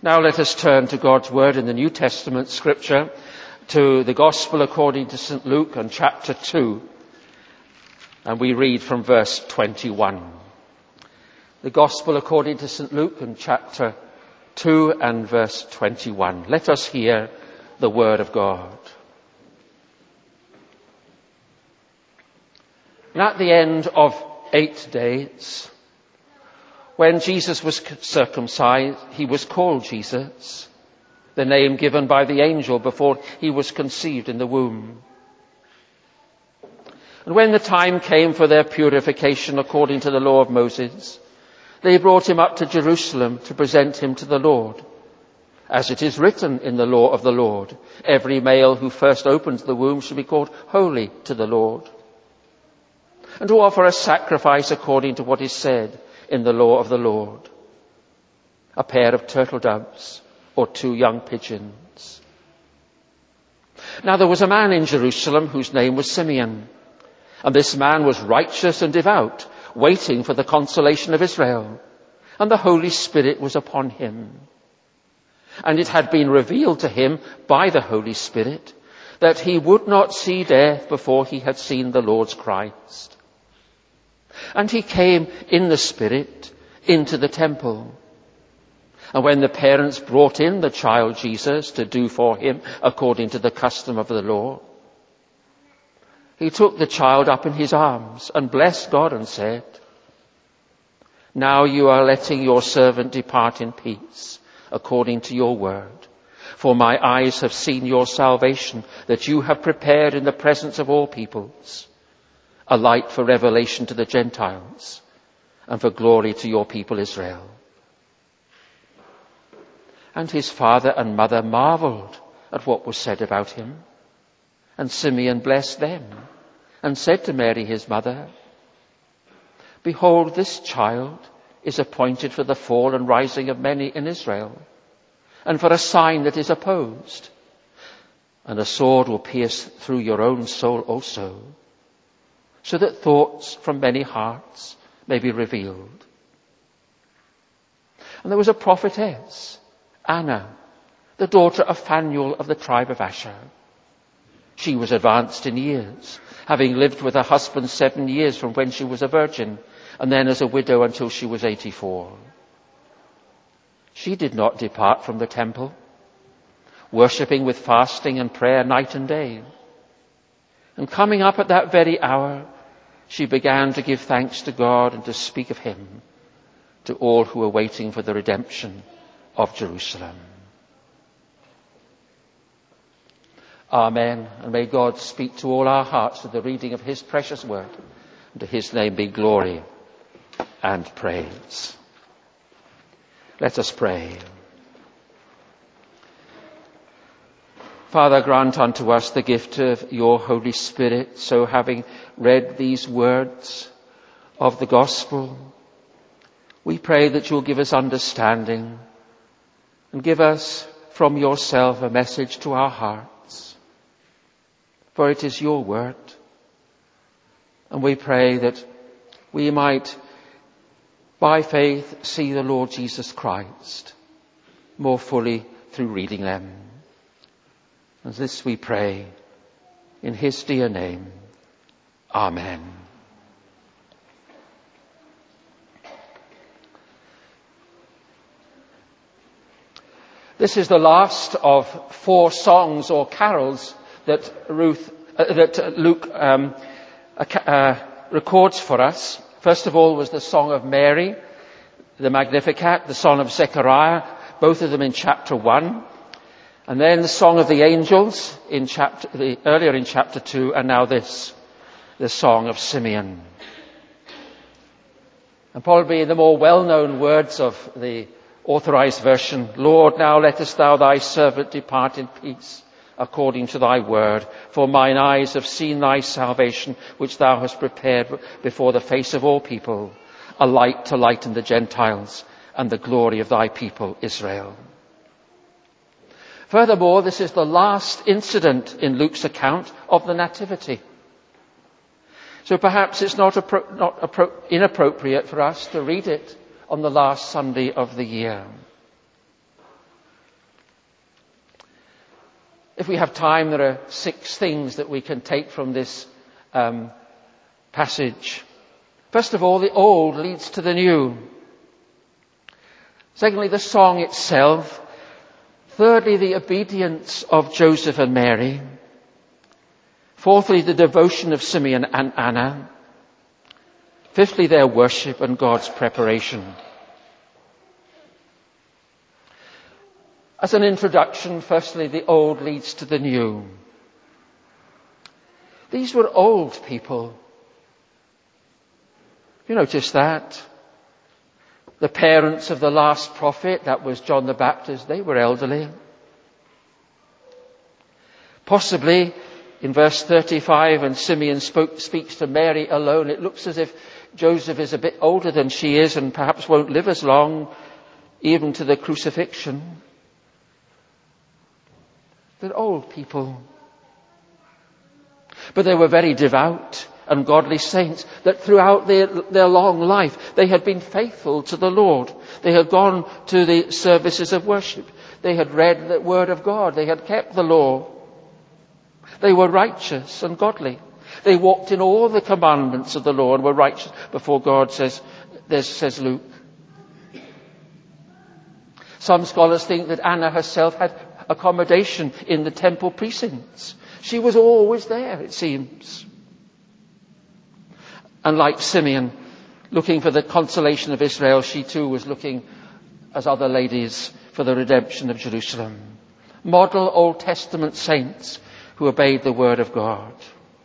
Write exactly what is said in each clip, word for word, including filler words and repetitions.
Now let us turn to God's word in the New Testament scripture, to the Gospel according to Saint Luke and chapter two. And we read from verse twenty-one. The Gospel according to Saint Luke and chapter two and verse twenty-one. Let us hear the word of God. And at the end of eight days, when Jesus was circumcised, he was called Jesus, the name given by the angel before he was conceived in the womb. And when the time came for their purification according to the law of Moses, they brought him up to Jerusalem to present him to the Lord. As it is written in the law of the Lord, every male who first opens the womb shall be called holy to the Lord. And to offer a sacrifice according to what is said in the law of the Lord, a pair of turtle doves or two young pigeons. Now there was a man in Jerusalem whose name was Simeon, and this man was righteous and devout, waiting for the consolation of Israel, and the Holy Spirit was upon him. And it had been revealed to him by the Holy Spirit that he would not see death before he had seen the Lord's Christ. And he came in the Spirit into the temple. And when the parents brought in the child Jesus to do for him according to the custom of the law, he took the child up in his arms and blessed God and said, "Now you are letting your servant depart in peace according to your word. For my eyes have seen your salvation that you have prepared in the presence of all peoples, a light for revelation to the Gentiles and for glory to your people Israel." And his father and mother marveled at what was said about him. And Simeon blessed them and said to Mary his mother, "Behold, this child is appointed for the fall and rising of many in Israel, and for a sign that is opposed. And a sword will pierce through your own soul also, so that thoughts from many hearts may be revealed." And there was a prophetess, Anna, the daughter of Phanuel of the tribe of Asher. She was advanced in years, having lived with her husband seven years from when she was a virgin, and then as a widow until she was eighty-four. She did not depart from the temple, worshipping with fasting and prayer night and day. And coming up at that very hour, she began to give thanks to God and to speak of him to all who were waiting for the redemption of Jerusalem. Amen. And may God speak to all our hearts through the reading of his precious word. And to his name be glory and praise. Let us pray. Father, grant unto us the gift of your Holy Spirit, so having read these words of the gospel, we pray that you'll give us understanding and give us from yourself a message to our hearts. For it is your word. And we pray that we might, by faith, see the Lord Jesus Christ more fully through reading them. And this we pray in his dear name. Amen. This is the last of four songs or carols that Ruth, uh, that Luke um, uh, records for us. First of all was the Song of Mary, the Magnificat, the Song of Zechariah, both of them in chapter one. And then the Song of the Angels in chapter, the, earlier in chapter two, and now this, the Song of Simeon. And probably the more well-known words of the authorized version, "Lord, now lettest thou thy servant depart in peace according to thy word. For mine eyes have seen thy salvation, which thou hast prepared before the face of all people, a light to lighten the Gentiles and the glory of thy people Israel." Furthermore, this is the last incident in Luke's account of the Nativity. So perhaps it's not, appro- not appro- inappropriate for us to read it on the last Sunday of the year. If we have time, there are six things that we can take from this um, passage. First of all, the old leads to the new. Secondly, the song itself. Thirdly, the obedience of Joseph and Mary. Fourthly, the devotion of Simeon and Anna. Fifthly, their worship and God's preparation. As an introduction, firstly, the old leads to the new. These were old people. You notice that? The parents of the last prophet, that was John the Baptist, they were elderly. Possibly, in verse thirty-five, when Simeon spoke, speaks to Mary alone, it looks as if Joseph is a bit older than she is and perhaps won't live as long, even to the crucifixion. They're old people. But they were very devout and godly saints, that throughout their, their long life they had been faithful to the Lord. They had gone to the services of worship. They had read the Word of God. They had kept the law. They were righteous and godly. They walked in all the commandments of the law and were righteous before God, says, says Luke. Some scholars think that Anna herself had accommodation in the temple precincts. She was always there, it seems. And like Simeon, looking for the consolation of Israel, she too was looking, as other ladies, for the redemption of Jerusalem. Model Old Testament saints who obeyed the word of God.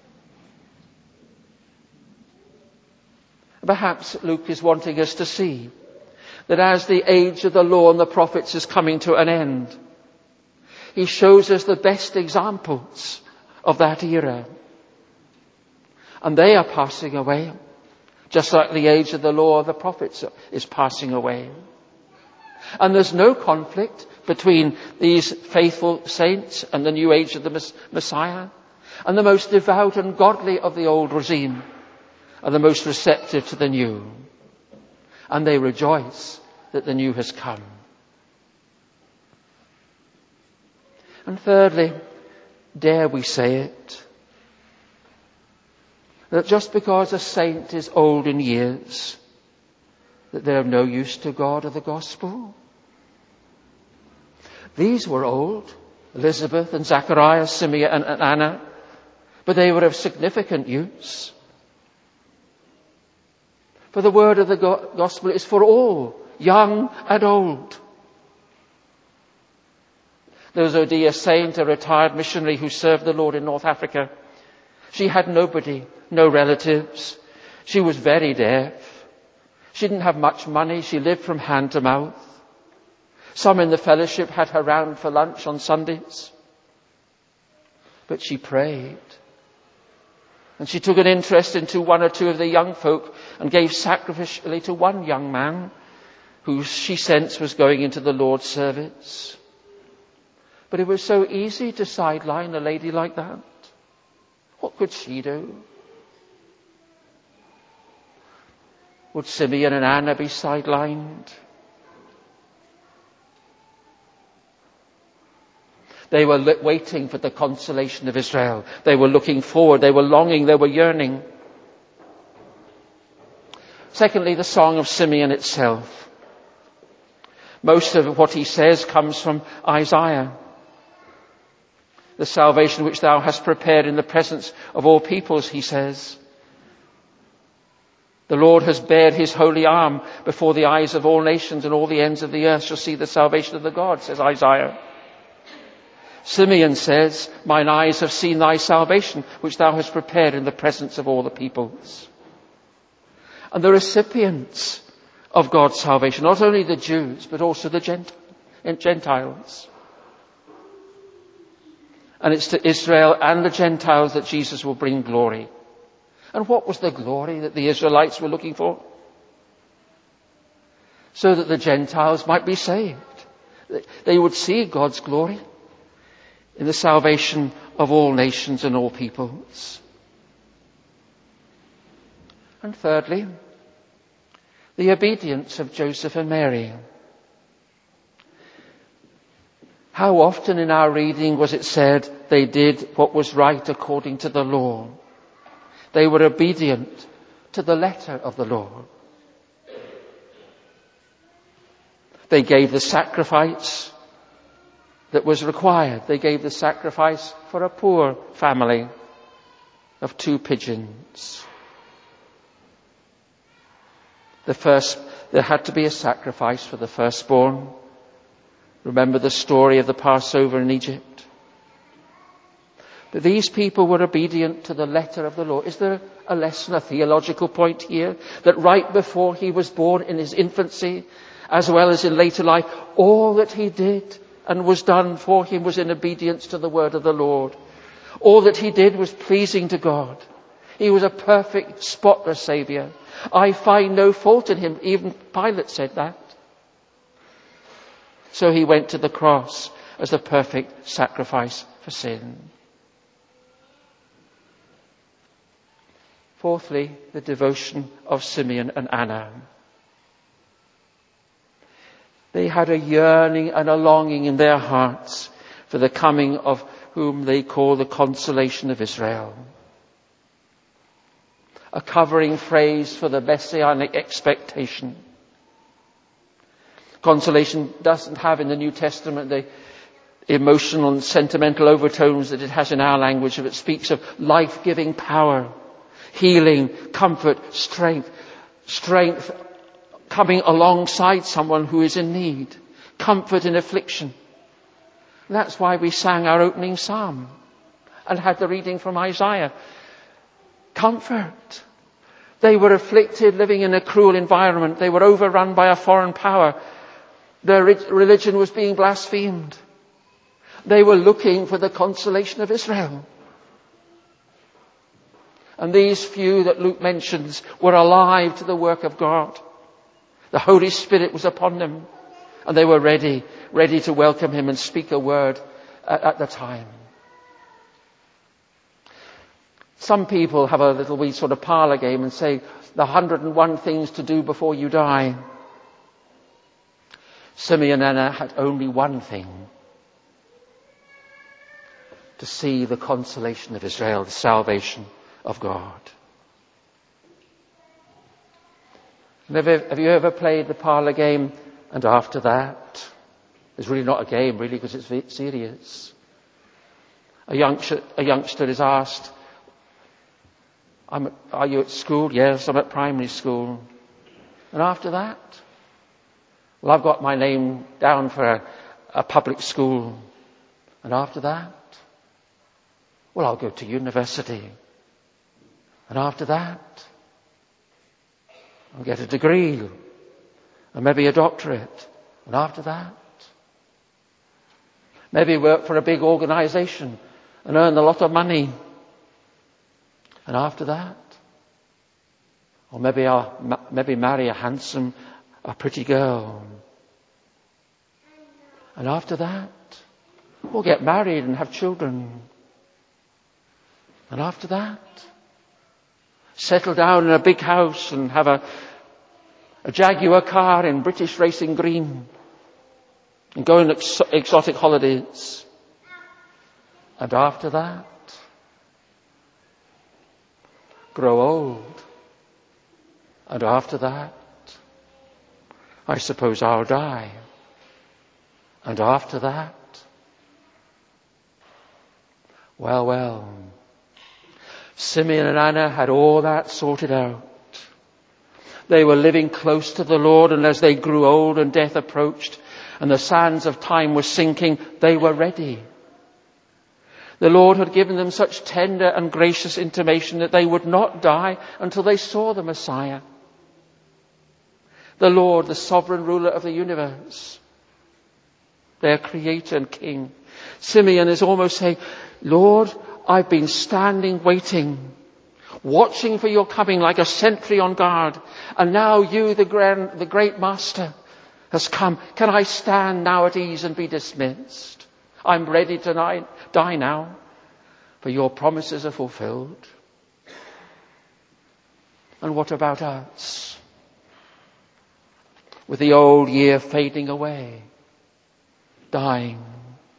Perhaps Luke is wanting us to see that as the age of the law and the prophets is coming to an end, he shows us the best examples of that era. And they are passing away, just like the age of the law of the prophets is passing away. And there's no conflict between these faithful saints and the new age of the Messiah. And the most devout and godly of the old regime are the most receptive to the new. And they rejoice that the new has come. And thirdly, dare we say it, that just because a saint is old in years, that they're of no use to God or the gospel? These were old, Elizabeth and Zacharias, Simeon and, and Anna, but they were of significant use. For the word of the go- gospel is for all, young and old. There was a dear saint, a retired missionary who served the Lord in North Africa. She had nobody, no relatives. She was very deaf. She didn't have much money. She lived from hand to mouth. Some in the fellowship had her round for lunch on Sundays. But she prayed. And she took an interest into one or two of the young folk and gave sacrificially to one young man who she sensed was going into the Lord's service. But it was so easy to sideline a lady like that. What could she do? Would Simeon and Anna be sidelined? They were waiting for the consolation of Israel. They were looking forward. They were longing. They were yearning. Secondly, the song of Simeon itself. Most of what he says comes from Isaiah. The salvation which thou hast prepared in the presence of all peoples, he says. The Lord has bared his holy arm before the eyes of all nations, and all the ends of the earth shall see the salvation of the God, says Isaiah. Simeon says, mine eyes have seen thy salvation, which thou hast prepared in the presence of all the peoples. And the recipients of God's salvation, not only the Jews, but also the Gentiles. And it's to Israel and the Gentiles that Jesus will bring glory. And what was the glory that the Israelites were looking for? So that the Gentiles might be saved. They would see God's glory in the salvation of all nations and all peoples. And thirdly, the obedience of Joseph and Mary. How often in our reading was it said they did what was right according to the law? They were obedient to the letter of the law. They gave the sacrifice that was required. They gave the sacrifice for a poor family of two pigeons. The first, there had to be a sacrifice for the firstborn. Remember the story of the Passover in Egypt. But these people were obedient to the letter of the law. Is there a lesson, a theological point here? That right before he was born, in his infancy, as well as in later life, all that he did and was done for him was in obedience to the word of the Lord. All that he did was pleasing to God. He was a perfect, spotless Saviour. I find no fault in him. Even Pilate said that. So he went to the cross as the perfect sacrifice for sin. Fourthly, the devotion of Simeon and Anna. They had a yearning and a longing in their hearts for the coming of whom they call the consolation of Israel. A covering phrase for the messianic expectation. Consolation doesn't have in the New Testament the emotional and sentimental overtones that it has in our language. It speaks of life-giving power, healing, comfort, strength, strength coming alongside someone who is in need, comfort in affliction. That's why we sang our opening psalm and had the reading from Isaiah. Comfort. They were afflicted, living in a cruel environment. They were overrun by a foreign power. Their religion was being blasphemed. They were looking for the consolation of Israel. And these few that Luke mentions were alive to the work of God. The Holy Spirit was upon them. And they were ready, ready to welcome him and speak a word at, at the time. Some people have a little wee sort of parlour game and say the one hundred and one things to do before you die. Simeon and Anna had only one thing. To see the consolation of Israel, the salvation of God. Have you ever played the parlour game and after that? It's really not a game really because it's serious. A youngster, a youngster is asked, I'm, are you at school? Yes, I'm at primary school. And after that? Well, I've got my name down for a, a public school. And after that? Well, I'll go to university. And after that? I'll get a degree. And maybe a doctorate. And after that? Maybe work for a big organisation and earn a lot of money. And after that? Or maybe I'll maybe marry a handsome, a pretty girl. And after that? We'll get married and have children. And after that? Settle down in a big house and have a, a Jaguar car in British Racing Green. And go on ex- exotic holidays. And after that? Grow old. And after that? I suppose I'll die. And after that? Well, well. Simeon and Anna had all that sorted out. They were living close to the Lord, and as they grew old and death approached and the sands of time were sinking, they were ready. The Lord had given them such tender and gracious intimation that they would not die until they saw the Messiah. The Lord, the sovereign ruler of the universe, their creator and king. Simeon is almost saying, Lord, I've been standing, waiting, watching for your coming like a sentry on guard. And now you, the grand, the great master, has come. Can I stand now at ease and be dismissed? I'm ready to die, die now, for your promises are fulfilled. And what about us? With the old year fading away, dying,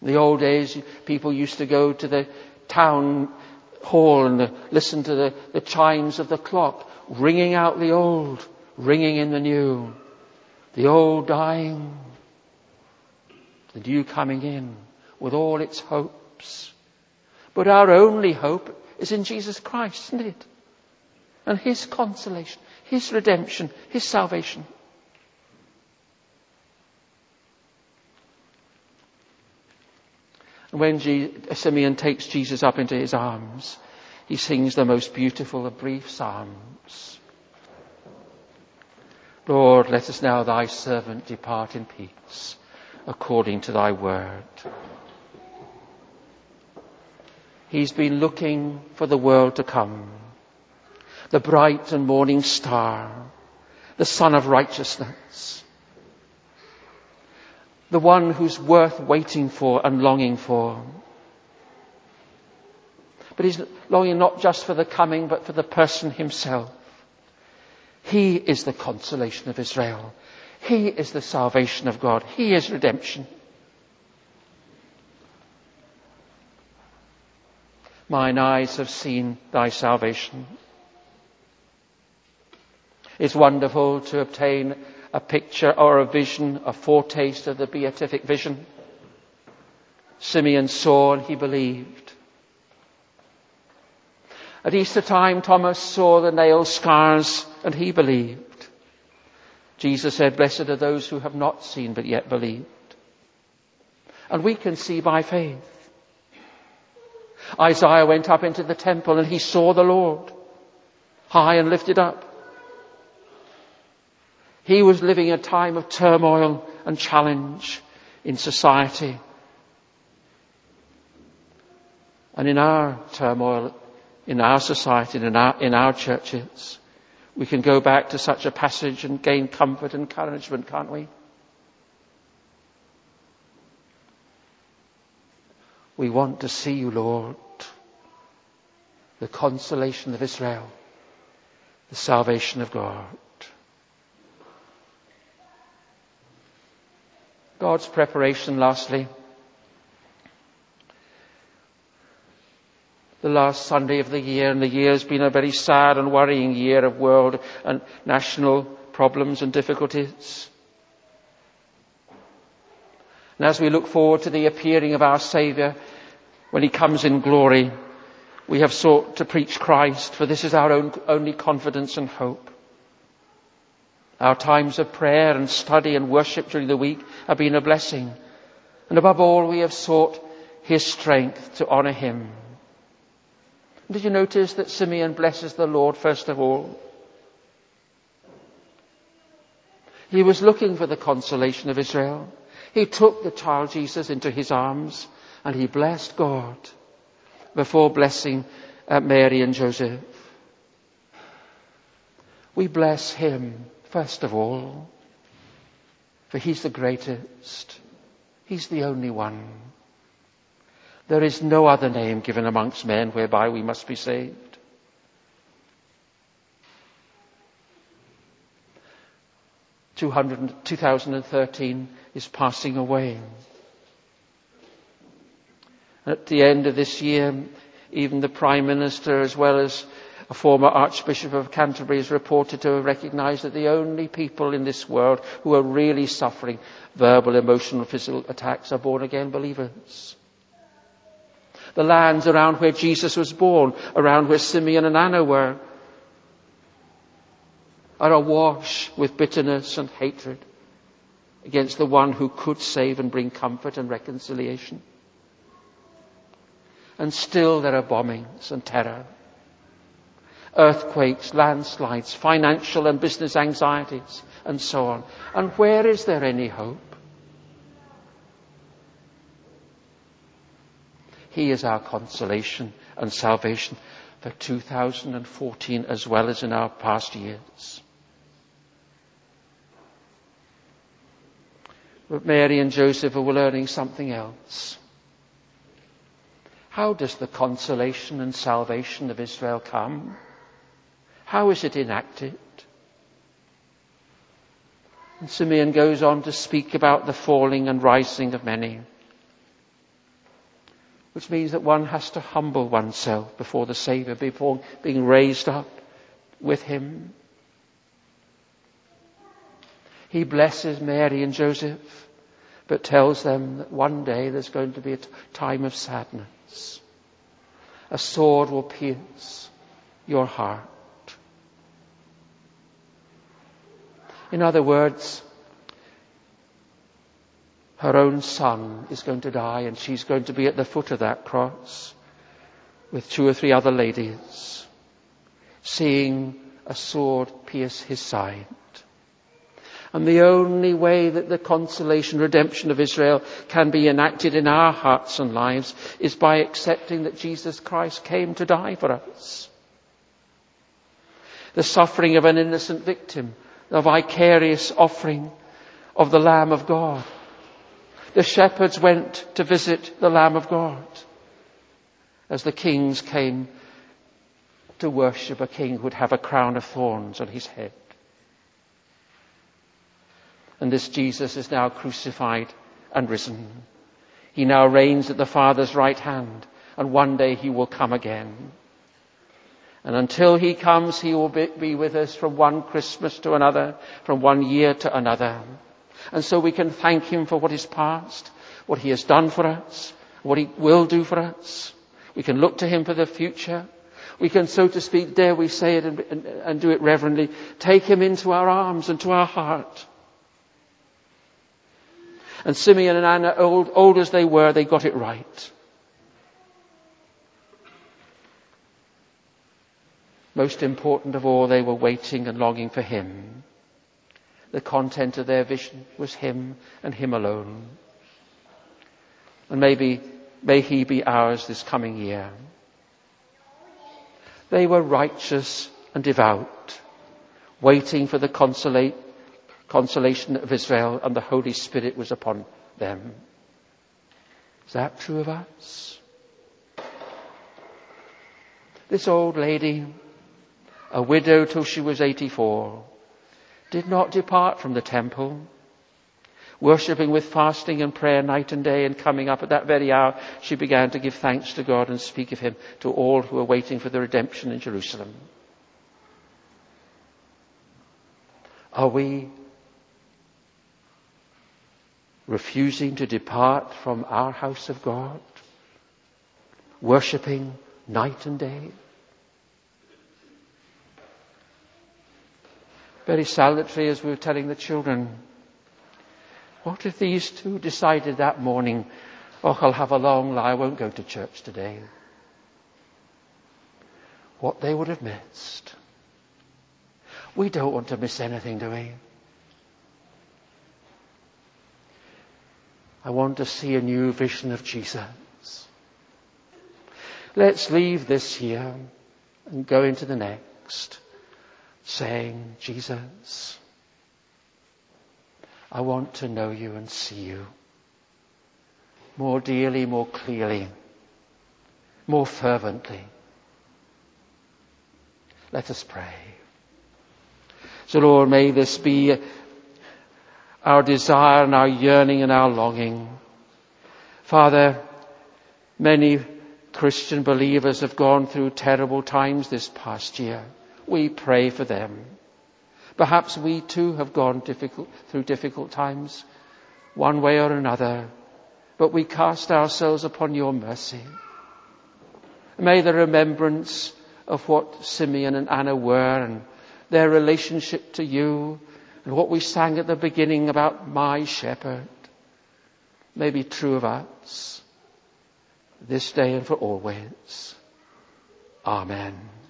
In the old days, people used to go to the town hall and listen to the, the chimes of the clock, ringing out the old, ringing in the new. The old dying, the new coming in with all its hopes. But our only hope is in Jesus Christ, isn't it? And His consolation, His redemption, His salvation. And when Je- Simeon takes Jesus up into his arms, he sings the most beautiful of brief psalms. Lord, let us now, thy servant, depart in peace, according to thy word. He's been looking for the world to come, the bright and morning star, the Son of righteousness, the one who's worth waiting for and longing for. But he's longing not just for the coming, but for the person himself. He is the consolation of Israel. He is the salvation of God. He is redemption. Mine eyes have seen thy salvation. It's wonderful to obtain a picture or a vision, a foretaste of the beatific vision. Simeon saw and he believed. At Easter time, Thomas saw the nail scars and he believed. Jesus said, blessed are those who have not seen but yet believed. And we can see by faith. Isaiah went up into the temple and he saw the Lord, high and lifted up. He was living a time of turmoil and challenge in society. And in our turmoil, in our society, and in our, in our churches, we can go back to such a passage and gain comfort and encouragement, can't we? We want to see you, Lord, the consolation of Israel, the salvation of God. God's preparation, lastly. The last Sunday of the year, and the year has been a very sad and worrying year of world and national problems and difficulties. And as we look forward to the appearing of our Saviour, when He comes in glory, we have sought to preach Christ, for this is our own, only confidence and hope. Our times of prayer and study and worship during the week have been a blessing. And above all, we have sought His strength to honour Him. Did you notice that Simeon blesses the Lord first of all? He was looking for the consolation of Israel. He took the child Jesus into his arms and he blessed God before blessing uh, Mary and Joseph. We bless Him first of all, for He's the greatest. He's the only one. There is no other name given amongst men whereby we must be saved. two thousand thirteen is passing away. At the end of this year, even the Prime Minister, as well as a former Archbishop of Canterbury, is reported to have recognised that the only people in this world who are really suffering verbal, emotional, physical attacks are born-again believers. The lands around where Jesus was born, around where Simeon and Anna were, are awash with bitterness and hatred against the one who could save and bring comfort and reconciliation. And still there are bombings and terror, earthquakes, landslides, financial and business anxieties, and so on. And where is there any hope? He is our consolation and salvation for two thousand fourteen as well as in our past years. But Mary and Joseph were learning something else. How does the consolation and salvation of Israel come? How is it enacted? And Simeon goes on to speak about the falling and rising of many. which means that one has to humble oneself before the Saviour, before being raised up with him. He blesses Mary and Joseph, but tells them that one day there's going to be a time of sadness. A sword will pierce your heart. In other words, her own son is going to die, and she's going to be at the foot of that cross with two or three other ladies, seeing a sword pierce his side. And the only way that the consolation, redemption of Israel can be enacted in our hearts and lives is by accepting that Jesus Christ came to die for us. The suffering of an innocent victim, the vicarious offering of the Lamb of God. The shepherds went to visit the Lamb of God as the kings came to worship a king who would have a crown of thorns on his head. And this Jesus is now crucified and risen. He now reigns at the Father's right hand, and one day he will come again. And until he comes, he will be with us from one Christmas to another, from one year to another. And so we can thank him for what is past, what he has done for us, what he will do for us. We can look to him for the future. We can, so to speak, dare we say it and, and, and do it reverently, take him into our arms and to our heart. And Simeon and Anna, old, old as they were, they got it right. Most important of all, they were waiting and longing for him. The content of their vision was him and him alone. And maybe, may he be ours this coming year. They were righteous and devout, waiting for the consolate consolation of Israel, and the Holy Spirit was upon them. Is that true of us? This old lady, a widow till she was eighty-four, did not depart from the temple, worshipping with fasting and prayer night and day, and coming up at that very hour, she began to give thanks to God and speak of him to all who were waiting for the redemption in Jerusalem. Are we refusing to depart from our house of God, worshipping night and day? Very salutary, as we were telling the children, what if these two decided that morning, oh, I'll have a long lie, I won't go to church today? What they would have missed. We don't want to miss anything, do we? I want to see a new vision of Jesus. Let's leave this year and go into the next, saying, Jesus, I want to know you and see you more dearly, more clearly, more fervently. Let us pray. So Lord, may this be our desire and our yearning and our longing. Father, many Christian believers have gone through terrible times this past year. We pray for them. Perhaps we too have gone difficult, through difficult times, one way or another, but we cast ourselves upon your mercy. May the remembrance of what Simeon and Anna were and their relationship to you and what we sang at the beginning about my shepherd may be true of us this day and for always. Amen.